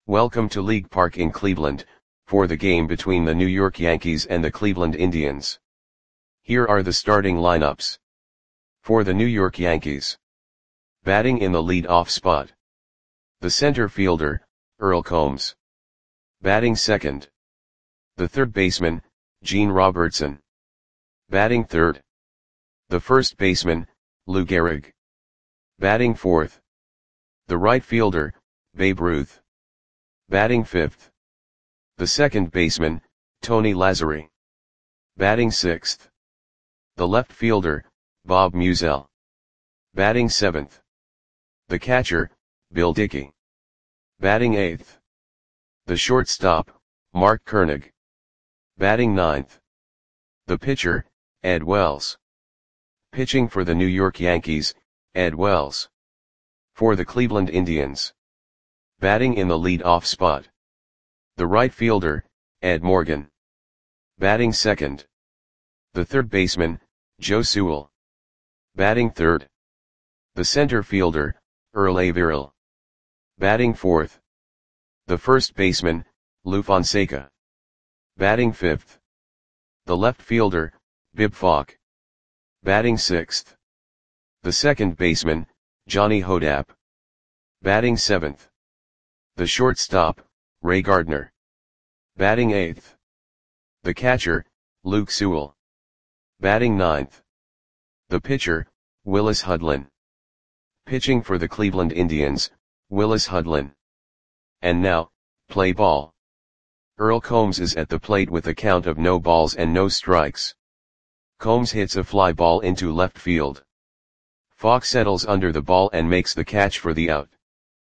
Welcome to League Park in Cleveland, for the game between the New York Yankees and the Cleveland Indians. Here are the starting lineups. For the New York Yankees. Batting in the lead-off spot. The center fielder, Earl Combs. Batting second. The third baseman, Gene Robertson. Batting third. The first baseman, Lou Gehrig. Batting fourth. The right fielder, Babe Ruth. Batting fifth. The second baseman, Tony Lazzeri. Batting sixth. The left fielder, Bob Meusel. Batting seventh. The catcher, Bill Dickey. Batting eighth. The shortstop, Mark Koenig. Batting ninth. The pitcher, Ed Wells. Pitching for the New York Yankees, Ed Wells. For the Cleveland Indians. Batting in the lead-off spot. The right fielder, Ed Morgan. Batting second. The third baseman, Joe Sewell. Batting third. The center fielder, Earl Averill. Batting fourth. The first baseman, Lou Fonseca. Batting fifth. The left fielder, Bib Falk. Batting sixth. The second baseman, Johnny Hodap. Batting seventh. The shortstop, Ray Gardner. Batting eighth. The catcher, Luke Sewell. Batting ninth. The pitcher, Willis Hudlin. Pitching for the Cleveland Indians, Willis Hudlin. And now, play ball. Earl Combs is at the plate with a count of no balls and no strikes. Combs hits a fly ball into left field. Falk settles under the ball and makes the catch for the out.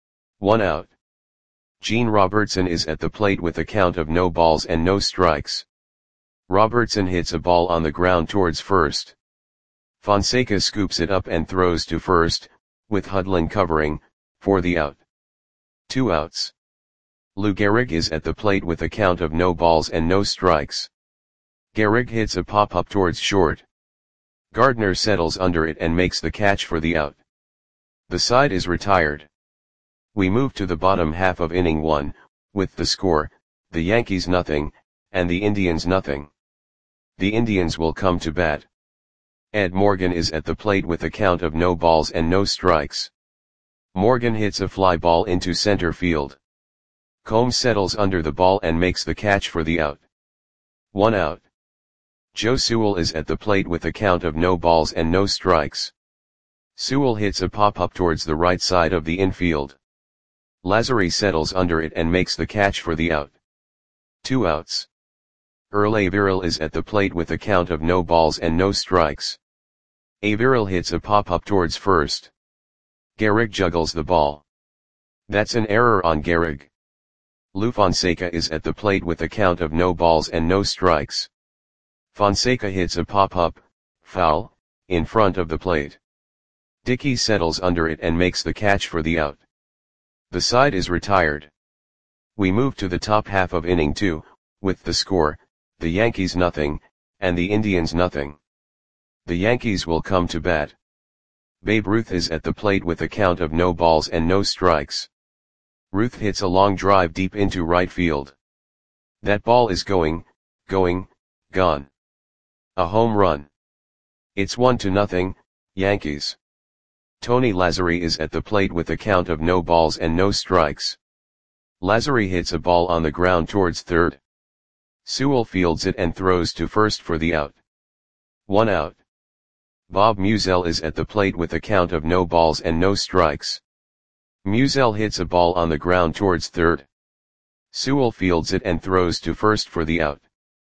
1 out. Gene Robertson is at the plate with a count of no balls and no strikes. Robertson hits a ball on the ground towards first. Fonseca scoops it up and throws to first, with Hudlin covering, for the out. 2 outs. Lou Gehrig is at the plate with a count of no balls and no strikes. Gehrig hits a pop-up towards short. Gardner settles under it and makes the catch for the out. The side is retired. We move to the bottom half of inning 1, with the score, the Yankees nothing, and the Indians nothing. The Indians will come to bat. Ed Morgan is at the plate with a count of no balls and no strikes. Morgan hits a fly ball into center field. Combs settles under the ball and makes the catch for the out. 1 out. Joe Sewell is at the plate with a count of no balls and no strikes. Sewell hits a pop-up towards the right side of the infield. Lazzeri settles under it and makes the catch for the out. 2 outs. Earl Averill is at the plate with a count of no balls and no strikes. Averill hits a pop-up towards first. Gehrig juggles the ball. That's an error on Gehrig. Lou Fonseca is at the plate with a count of no balls and no strikes. Fonseca hits a pop-up, foul, in front of the plate. Dickey settles under it and makes the catch for the out. The side is retired. We move to the top half of inning 2, with the score, the Yankees nothing, and the Indians nothing. The Yankees will come to bat. Babe Ruth is at the plate with a count of no balls and no strikes. Ruth hits a long drive deep into right field. That ball is going, gone. A home run. It's 1-0, Yankees. Tony Lazzeri is at the plate with a count of no balls and no strikes. Lazzeri hits a ball on the ground towards third. Sewell fields it and throws to first for the out. 1 out. Bob Meusel is at the plate with a count of no balls and no strikes. Meusel hits a ball on the ground towards third. Sewell fields it and throws to first for the out.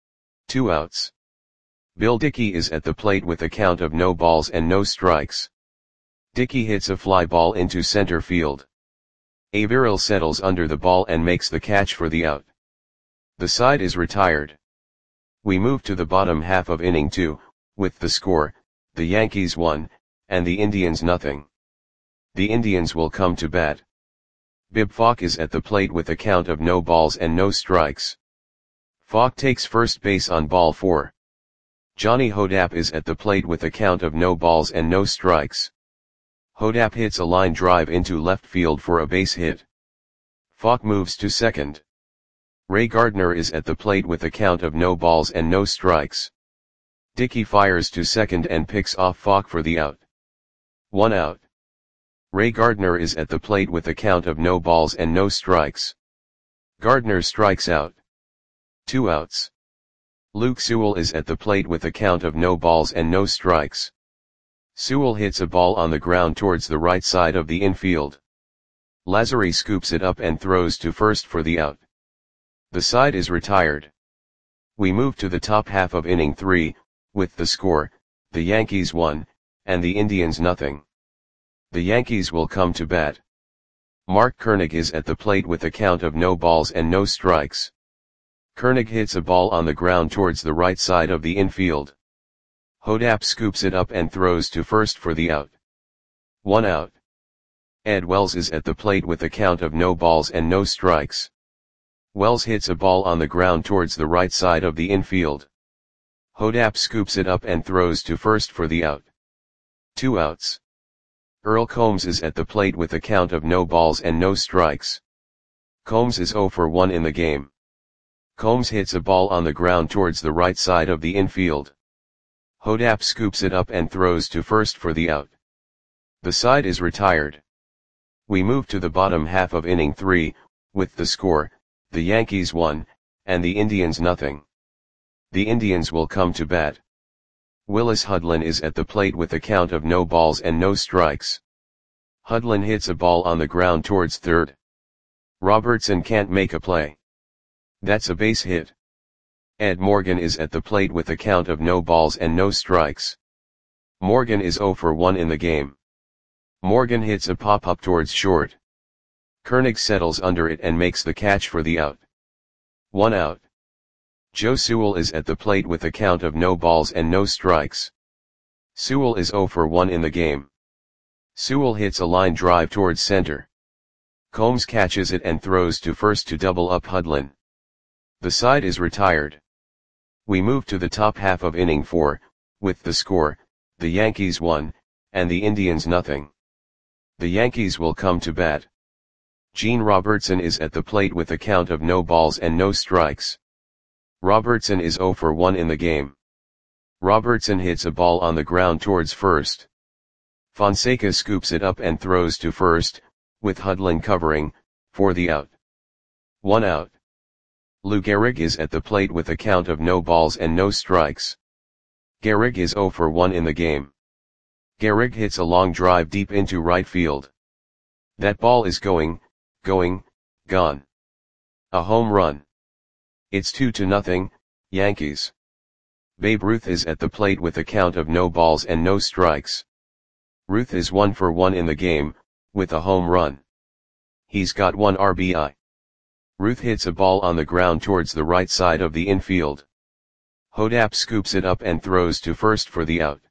2 outs. Bill Dickey is at the plate with a count of no balls and no strikes. Dickey hits a fly ball into center field. Averill settles under the ball and makes the catch for the out. The side is retired. We move to the bottom half of inning 2, with the score, the Yankees 1, and the Indians nothing. The Indians will come to bat. Bib Falk is at the plate with a count of no balls and no strikes. Falk takes first base on ball 4. Johnny Hodap is at the plate with a count of no balls and no strikes. Hodap hits a line drive into left field for a base hit. Falk moves to second. Ray Gardner is at the plate with a count of no balls and no strikes. Dickey fires to second and picks off Falk for the out. 1 out. Ray Gardner is at the plate with a count of no balls and no strikes. Gardner strikes out. 2 outs. Luke Sewell is at the plate with a count of no balls and no strikes. Sewell hits a ball on the ground towards the right side of the infield. Lazary scoops it up and throws to first for the out. The side is retired. We move to the top half of inning 3, with the score, the Yankees 1, and the Indians nothing. The Yankees will come to bat. Mark Koenig is at the plate with a count of no balls and no strikes. Koenig hits a ball on the ground towards the right side of the infield. Hodap scoops it up and throws to first for the out. 1 out. Ed Wells is at the plate with a count of no balls and no strikes. Wells hits a ball on the ground towards the right side of the infield. Hodap scoops it up and throws to first for the out. 2 outs. Earl Combs is at the plate with a count of no balls and no strikes. Combs is 0 for 1 in the game. Combs hits a ball on the ground towards the right side of the infield. Hodap scoops it up and throws to first for the out. The side is retired. We move to the bottom half of inning 3, with the score, the Yankees 1, and the Indians nothing. The Indians will come to bat. Willis Hudlin is at the plate with a count of no balls and no strikes. Hudlin hits a ball on the ground towards third. Robertson can't make a play. That's a base hit. Ed Morgan is at the plate with a count of no balls and no strikes. Morgan is 0 for 1 in the game. Morgan hits a pop-up towards short. Koenig settles under it and makes the catch for the out. 1 out. Joe Sewell is at the plate with a count of no balls and no strikes. Sewell is 0 for 1 in the game. Sewell hits a line drive towards center. Combs catches it and throws to first to double up Hudlin. The side is retired. We move to the top half of inning 4, with the score, the Yankees 1, and the Indians nothing. The Yankees will come to bat. Gene Robertson is at the plate with a count of no balls and no strikes. Robertson is 0 for 1 in the game. Robertson hits a ball on the ground towards first. Fonseca scoops it up and throws to first, with Hudlin covering, for the out. 1 out. Lou Gehrig is at the plate with a count of no balls and no strikes. Gehrig is 0 for 1 in the game. Gehrig hits a long drive deep into right field. That ball is gone. A home run. It's 2-0, Yankees. Babe Ruth is at the plate with a count of no balls and no strikes. Ruth is 1 for 1 in the game, with a home run. He's got 1 RBI. Ruth hits a ball on the ground towards the right side of the infield. Hodap scoops it up and throws to first for the out.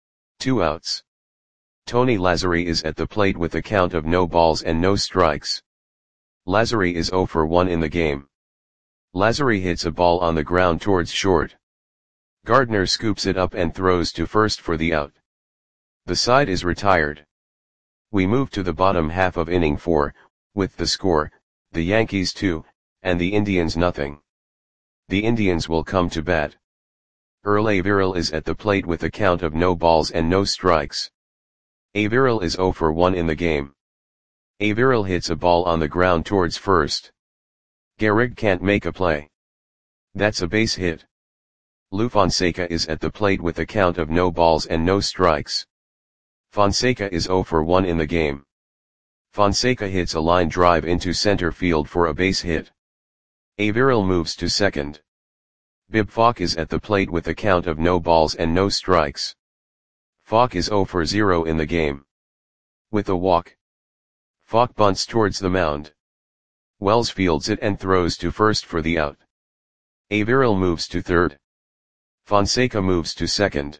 2 outs. Tony Lazary is at the plate with a count of no balls and no strikes. Lazary is 0 for 1 in the game. Lazary hits a ball on the ground towards short. Gardner scoops it up and throws to first for the out. The side is retired. We move to the bottom half of inning 4, with the score, the Yankees 2, and the Indians nothing. The Indians will come to bat. Earl Averill is at the plate with a count of no balls and no strikes. Averill is 0 for 1 in the game. Averill hits a ball on the ground towards first. Gehrig can't make a play. That's a base hit. Lou Fonseca is at the plate with a count of no balls and no strikes. Fonseca is 0 for 1 in the game. Fonseca hits a line drive into center field for a base hit. Averill moves to second. Bib Falk is at the plate with a count of no balls and no strikes. Falk is 0 for 0 in the game. With a walk. Falk bunts towards the mound. Wells fields it and throws to first for the out. Averill moves to third. Fonseca moves to second.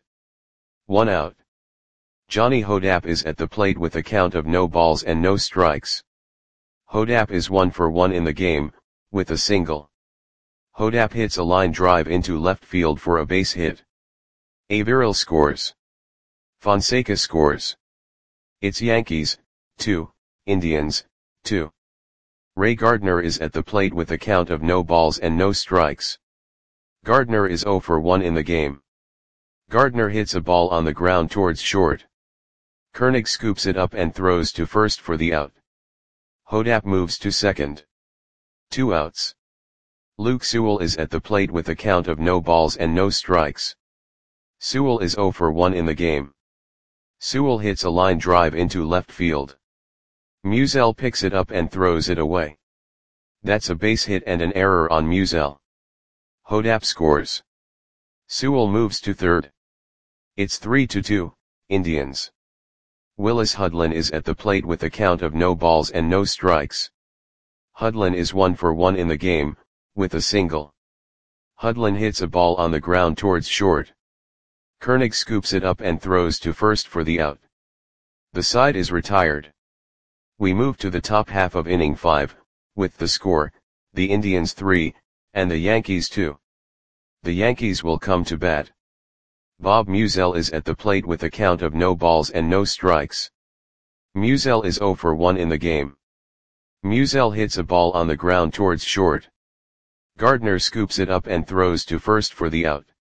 1 out. Johnny Hodap is at the plate with a count of no balls and no strikes. Hodap is 1 for 1 in the game, with a single. Hodap hits a line drive into left field for a base hit. Averill scores. Fonseca scores. It's Yankees, 2, Indians, 2. Ray Gardner is at the plate with a count of no balls and no strikes. Gardner is 0 for 1 in the game. Gardner hits a ball on the ground towards short. Koenig scoops it up and throws to first for the out. Hodap moves to second. 2 outs. Luke Sewell is at the plate with a count of no balls and no strikes. Sewell is 0 for 1 in the game. Sewell hits a line drive into left field. Musial picks it up and throws it away. That's a base hit and an error on Musial. Hodap scores. Sewell moves to third. It's 3-2, Indians. Willis Hudlin is at the plate with a count of no balls and no strikes. Hudlin is 1 for 1 in the game, with a single. Hudlin hits a ball on the ground towards short. Koenig scoops it up and throws to first for the out. The side is retired. We move to the top half of inning 5, with the score, the Indians 3, and the Yankees 2. The Yankees will come to bat. Bob Musial is at the plate with a count of no balls and no strikes. Musial is 0 for 1 in the game. Musial hits a ball on the ground towards short. Gardner scoops it up and throws to first for the out.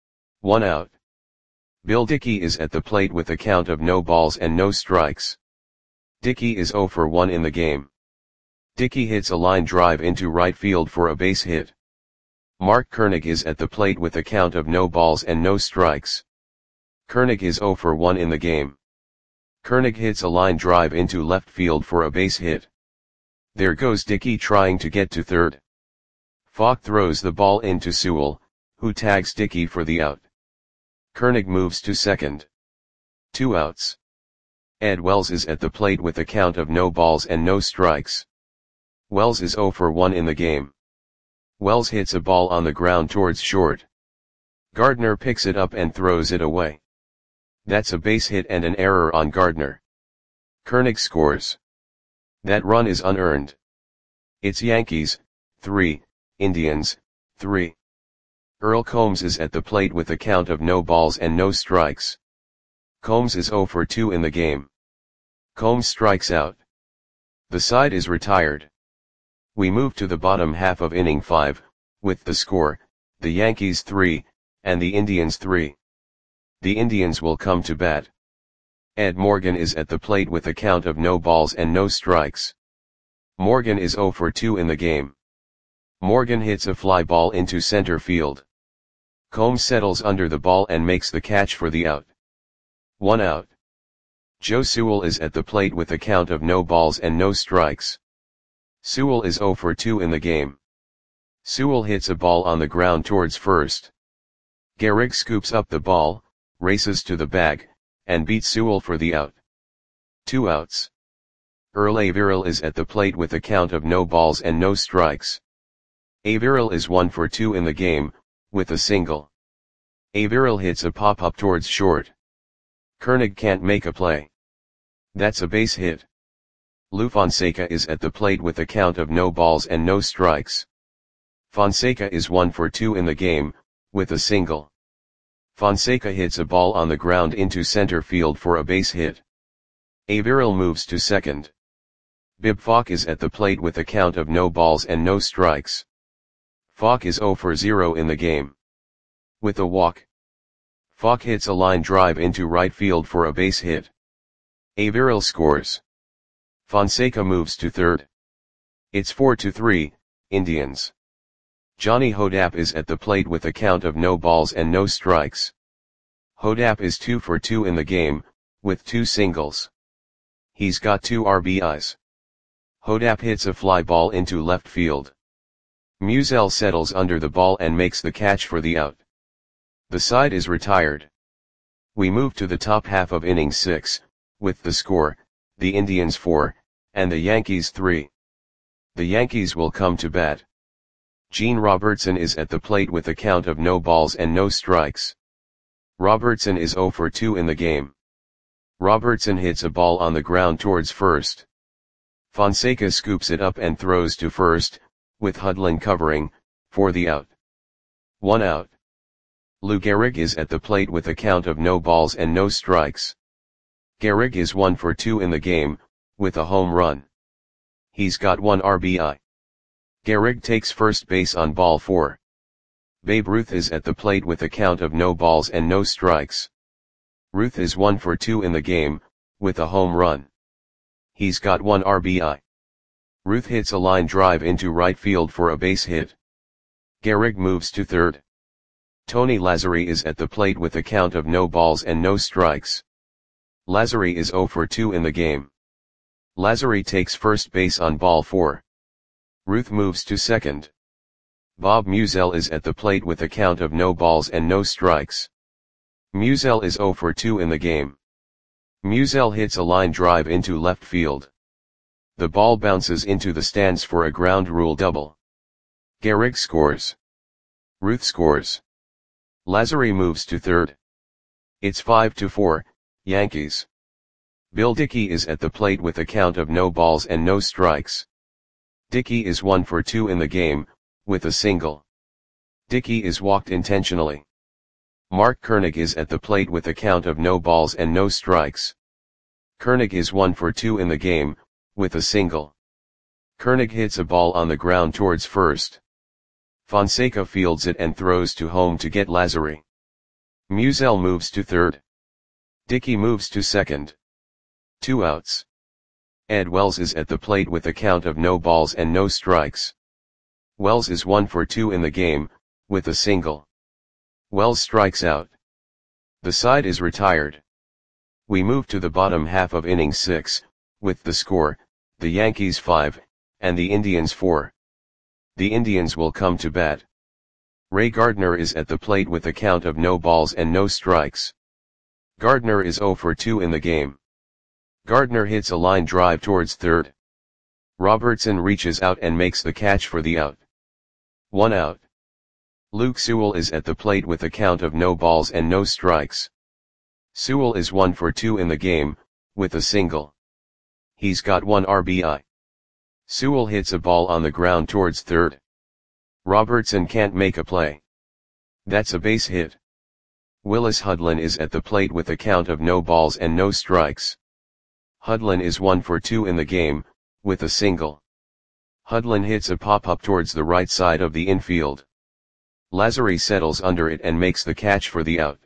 1 out. Bill Dickey is at the plate with a count of no balls and no strikes. Dickey is 0 for 1 in the game. Dickey hits a line drive into right field for a base hit. Mark Koenig is at the plate with a count of no balls and no strikes. Koenig is 0 for 1 in the game. Koenig hits a line drive into left field for a base hit. There goes Dickey trying to get to third. Falk throws the ball into Sewell, who tags Dickey for the out. Koenig moves to second. 2 outs. Ed Wells is at the plate with a count of no balls and no strikes. Wells is 0 for 1 in the game. Wells hits a ball on the ground towards short. Gardner picks it up and throws it away. That's a base hit and an error on Gardner. Koenig scores. That run is unearned. It's Yankees, 3, Indians, 3. Earl Combs is at the plate with a count of no balls and no strikes. Combs is 0 for 2 in the game. Combs strikes out. The side is retired. We move to the bottom half of inning 5, with the score, the Yankees 3, and the Indians 3. The Indians will come to bat. Ed Morgan is at the plate with a count of no balls and no strikes. Morgan is 0 for 2 in the game. Morgan hits a fly ball into center field. Combs settles under the ball and makes the catch for the out. 1 out. Joe Sewell is at the plate with a count of no balls and no strikes. Sewell is 0 for 2 in the game. Sewell hits a ball on the ground towards first. Gehrig scoops up the ball, races to the bag, and beats Sewell for the out. 2 outs. Earl Averill is at the plate with a count of no balls and no strikes. Averill is 1 for 2 in the game, with a single. Averill hits a pop-up towards short. Koenig can't make a play. That's a base hit. Lou Fonseca is at the plate with a count of no balls and no strikes. Fonseca is 1 for 2 in the game, with a single. Fonseca hits a ball on the ground into center field for a base hit. Averill moves to second. Bib Falk is at the plate with a count of no balls and no strikes. Falk is 0 for 0 in the game. With a walk. Falk hits a line drive into right field for a base hit. Averill scores. Fonseca moves to third. It's 4-3, Indians. Johnny Hodap is at the plate with a count of no balls and no strikes. Hodap is 2 for 2 in the game, with 2 singles. He's got 2 RBIs. Hodap hits a fly ball into left field. Musial settles under the ball and makes the catch for the out. The side is retired. We move to the top half of inning 6, with the score, the Indians 4, and the Yankees 3. The Yankees will come to bat. Gene Robertson is at the plate with a count of no balls and no strikes. Robertson is 0 for 2 in the game. Robertson hits a ball on the ground towards first. Fonseca scoops it up and throws to first, with Hudlin covering, for the out. 1 out. Lou Gehrig is at the plate with a count of no balls and no strikes. Gehrig is 1 for 2 in the game, with a home run. He's got 1 RBI. Gehrig takes first base on ball 4. Babe Ruth is at the plate with a count of no balls and no strikes. Ruth is 1 for 2 in the game, with a home run. He's got 1 RBI. Ruth hits a line drive into right field for a base hit. Gehrig moves to third. Tony Lazzeri is at the plate with a count of no balls and no strikes. Lazzeri is 0 for 2 in the game. Lazzeri takes first base on ball 4. Ruth moves to second. Bob Musial is at the plate with a count of no balls and no strikes. Musial is 0 for 2 in the game. Musial hits a line drive into left field. The ball bounces into the stands for a ground rule double. Gehrig scores. Ruth scores. Lazzeri moves to third. It's 5-4, Yankees. Bill Dickey is at the plate with a count of no balls and no strikes. Dickey is 1 for 2 in the game, with a single. Dickey is walked intentionally. Mark Koenig is at the plate with a count of no balls and no strikes. Koenig is 1 for 2 in the game, with a single. Koenig hits a ball on the ground towards first. Fonseca fields it and throws to home to get Lazzeri. Musial moves to third. Dickey moves to second. 2 outs. Ed Wells is at the plate with a count of no balls and no strikes. Wells is 1 for 2 in the game, with a single. Wells strikes out. The side is retired. We move to the bottom half of inning 6, with the score, the Yankees 5, and the Indians 4. The Indians will come to bat. Ray Gardner is at the plate with a count of no balls and no strikes. Gardner is 0 for 2 in the game. Gardner hits a line drive towards third. Robertson reaches out and makes the catch for the out. 1 out. Luke Sewell is at the plate with a count of no balls and no strikes. Sewell is 1 for 2 in the game, with a single. He's got 1 RBI. Sewell hits a ball on the ground towards third. Robertson can't make a play. That's a base hit. Willis Hudlin is at the plate with a count of no balls and no strikes. Hudlin is 1 for 2 in the game, with a single. Hudlin hits a pop-up towards the right side of the infield. Lazzeri settles under it and makes the catch for the out.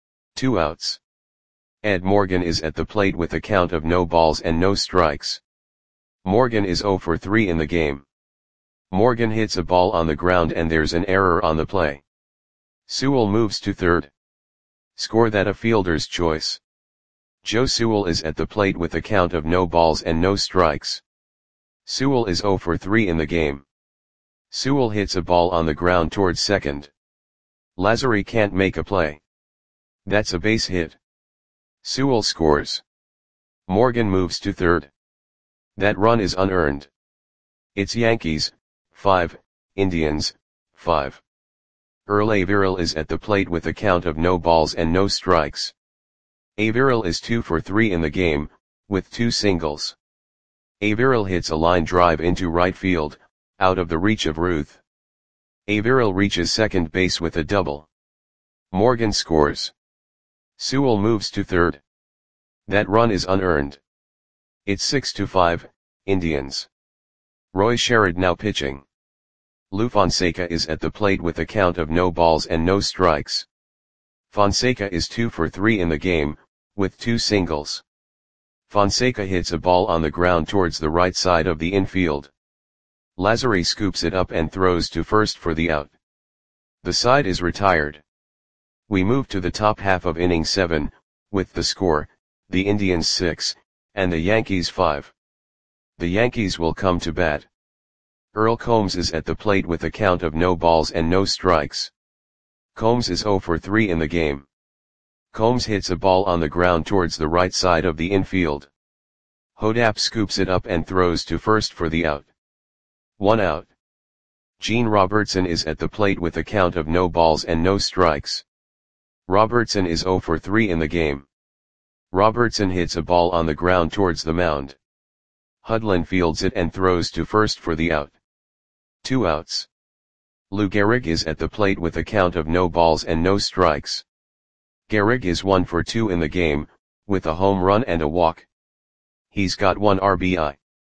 2 outs. Ed Morgan is at the plate with a count of no balls and no strikes. Morgan is 0 for 3 in the game. Morgan hits a ball on the ground and there's an error on the play. Sewell moves to third. Score that a fielder's choice. Joe Sewell is at the plate with a count of no balls and no strikes. Sewell is 0 for 3 in the game. Sewell hits a ball on the ground towards second. Lazzeri can't make a play. That's a base hit. Sewell scores. Morgan moves to third. That run is unearned. It's Yankees, 5, Indians, 5. Earl Averill is at the plate with a count of no balls and no strikes. Averill is 2 for 3 in the game, with 2 singles. Averill hits a line drive into right field, out of the reach of Ruth. Averill reaches second base with a double. Morgan scores. Sewell moves to third. That run is unearned. It's 6-5, Indians. Roy Sherrod now pitching. Lou Fonseca is at the plate with a count of no balls and no strikes. Fonseca is 2 for 3 in the game, with 2 singles. Fonseca hits a ball on the ground towards the right side of the infield. Lazzeri scoops it up and throws to first for the out. The side is retired. We move to the top half of inning 7, with the score, the Indians 6, and the Yankees 5. The Yankees will come to bat. Earl Combs is at the plate with a count of no balls and no strikes. Combs is 0 for 3 in the game. Combs hits a ball on the ground towards the right side of the infield. Hodap scoops it up and throws to first for the out. 1 out. Gene Robertson is at the plate with a count of no balls and no strikes. Robertson is 0 for 3 in the game. Robertson hits a ball on the ground towards the mound. Hudlin fields it and throws to first for the out. 2 outs. Lou Gehrig is at the plate with a count of no balls and no strikes. Gehrig is 1 for 2 in the game, with a home run and a walk. He's got 1 RBI.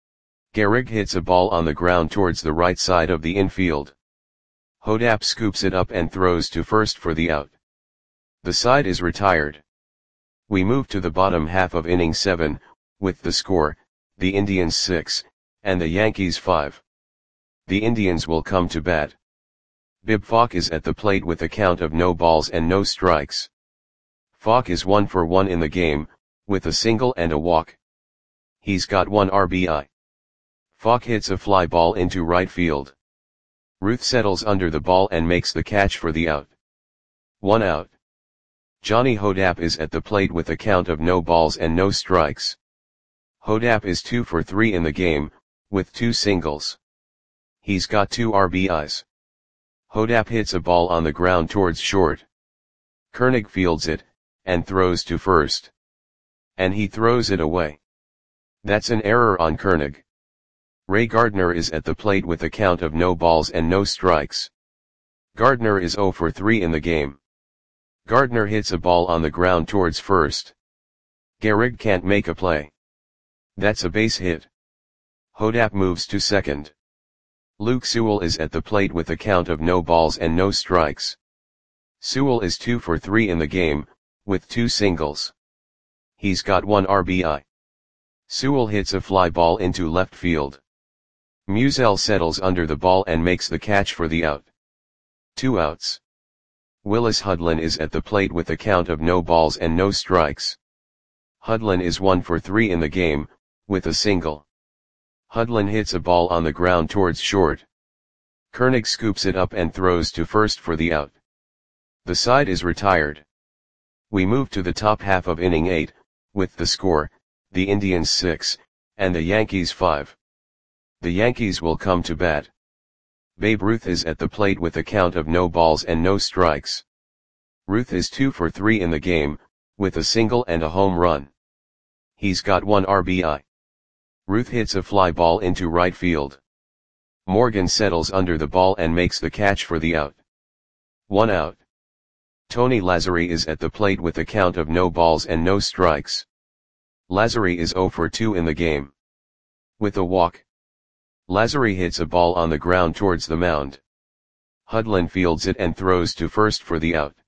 Gehrig hits a ball on the ground towards the right side of the infield. Hodap scoops it up and throws to first for the out. The side is retired. We move to the bottom half of inning 7, with the score, the Indians 6, and the Yankees 5. The Indians will come to bat. Bib Falk is at the plate with a count of no balls and no strikes. Falk is 1 for 1 in the game, with a single and a walk. He's got 1 RBI. Falk hits a fly ball into right field. Ruth settles under the ball and makes the catch for the out. 1 out. Johnny Hodap is at the plate with a count of no balls and no strikes. Hodap is 2 for 3 in the game, with 2 singles. He's got 2 RBIs. Hodap hits a ball on the ground towards short. Koenig fields it, and throws to first. And he throws it away. That's an error on Koenig. Ray Gardner is at the plate with a count of no balls and no strikes. Gardner is 0 for 3 in the game. Gardner hits a ball on the ground towards first. Gehrig can't make a play. That's a base hit. Hodap moves to second. Luke Sewell is at the plate with a count of no balls and no strikes. Sewell is 2 for 3 in the game, with 2 singles. He's got 1 RBI. Sewell hits a fly ball into left field. Musial settles under the ball and makes the catch for the out. 2 outs. Willis Hudlin is at the plate with a count of no balls and no strikes. Hudlin is 1 for 3 in the game, with a single. Hudlin hits a ball on the ground towards short. Koenig scoops it up and throws to first for the out. The side is retired. We move to the top half of inning 8, with the score, the Indians 6, and the Yankees 5. The Yankees will come to bat. Babe Ruth is at the plate with a count of no balls and no strikes. Ruth is 2 for 3 in the game, with a single and a home run. He's got 1 RBI. Ruth hits a fly ball into right field. Morgan settles under the ball and makes the catch for the out. 1 out. Tony Lazzari is at the plate with a count of no balls and no strikes. Lazzari is 0 for 2 in the game. With a walk. Lazzari hits a ball on the ground towards the mound. Hudlin fields it and throws to first for the out.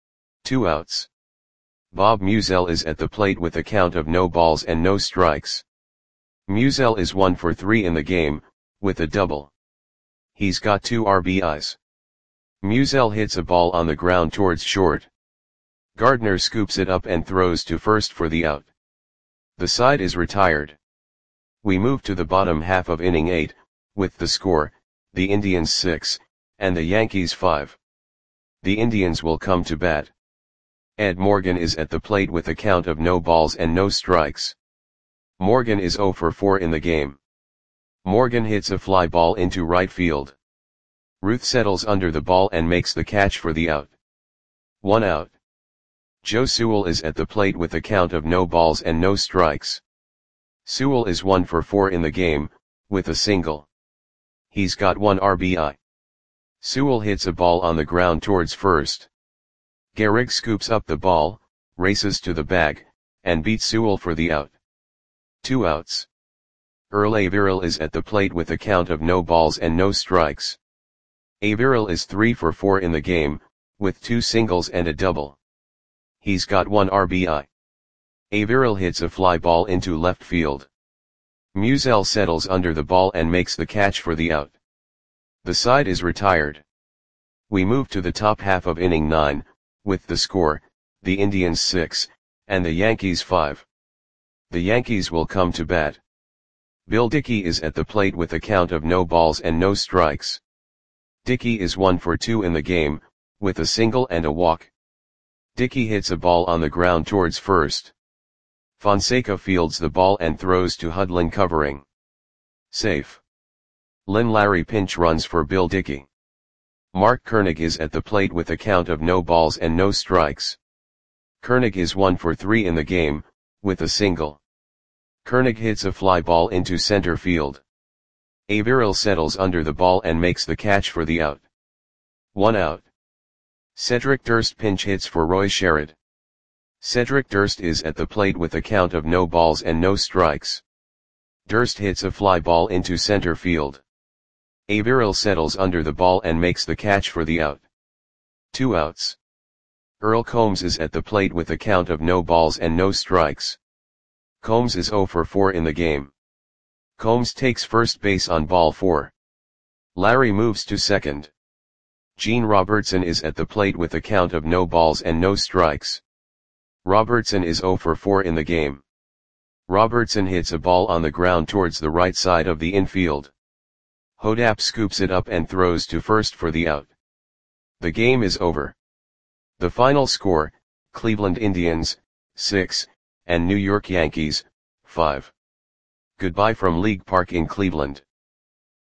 2 outs. Bob Musial is at the plate with a count of no balls and no strikes. Musial is 1 for 3 in the game, with a double. He's got 2 RBIs. Musial hits a ball on the ground towards short. Gardner scoops it up and throws to first for the out. The side is retired. We move to the bottom half of inning 8, with the score, the Indians 6, and the Yankees 5. The Indians will come to bat. Ed Morgan is at the plate with a count of no balls and no strikes. Morgan is 0 for 4 in the game. Morgan hits a fly ball into right field. Ruth settles under the ball and makes the catch for the out. 1 out. Joe Sewell is at the plate with a count of no balls and no strikes. Sewell is 1 for 4 in the game, with a single. He's got 1 RBI. Sewell hits a ball on the ground towards first. Gehrig scoops up the ball, races to the bag, and beats Sewell for the out. 2 outs. Earl Averill is at the plate with a count of no balls and no strikes. Averill is 3 for 4 in the game, with 2 singles and a double. He's got 1 RBI. Averill hits a fly ball into left field. Musial settles under the ball and makes the catch for the out. The side is retired. We move to the top half of inning 9, with the score, the Indians 6, and the Yankees 5. The Yankees will come to bat. Bill Dickey is at the plate with a count of no balls and no strikes. Dickey is 1 for 2 in the game, with a single and a walk. Dickey hits a ball on the ground towards first. Fonseca fields the ball and throws to Hudlin covering. Safe. Lynn Larry pinch runs for Bill Dickey. Mark Koenig is at the plate with a count of no balls and no strikes. Koenig is 1 for 3 in the game, with a single. Koenig hits a fly ball into center field. Averill settles under the ball and makes the catch for the out. 1 out. Cedric Durst pinch hits for Roy Sherrod. Cedric Durst is at the plate with a count of no balls and no strikes. Durst hits a fly ball into center field. Averill settles under the ball and makes the catch for the out. 2 outs. Earl Combs is at the plate with a count of no balls and no strikes. Combs is 0 for 4 in the game. Combs takes first base on ball 4. Larry moves to second. Gene Robertson is at the plate with a count of no balls and no strikes. Robertson is 0 for 4 in the game. Robertson hits a ball on the ground towards the right side of the infield. Hodapp scoops it up and throws to first for the out. The game is over. The final score, Cleveland Indians, 6, and New York Yankees, 5. Goodbye from League Park in Cleveland.